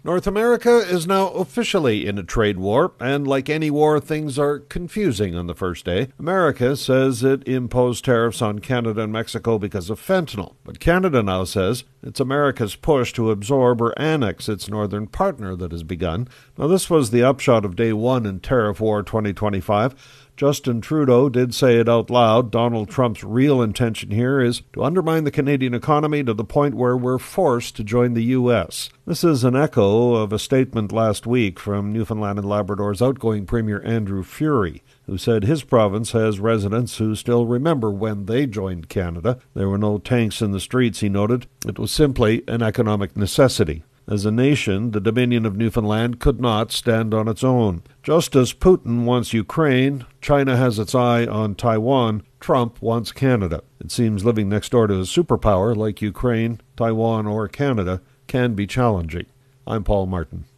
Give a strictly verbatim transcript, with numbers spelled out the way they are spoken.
North America is now officially in a trade war, and like any war, things are confusing on the first day. America says it imposed tariffs on Canada and Mexico because of fentanyl, but Canada now says it's America's push to absorb or annex its northern partner that has begun. Now, this was the upshot of day one in Tariff War twenty twenty-five. Justin Trudeau did say it out loud. Donald Trump's real intention here is to undermine the Canadian economy to the point where we're forced to join the U S. This is an echo of a statement last week from Newfoundland and Labrador's outgoing Premier Andrew Furey, who said his province has residents who still remember when they joined Canada. There were no tanks in the streets, he noted. It was simply an economic necessity. As a nation, the Dominion of Newfoundland could not stand on its own. Just as Putin wants Ukraine, China has its eye on Taiwan, Trump wants Canada. It seems living next door to a superpower like Ukraine, Taiwan, or Canada can be challenging. I'm Paul Martin.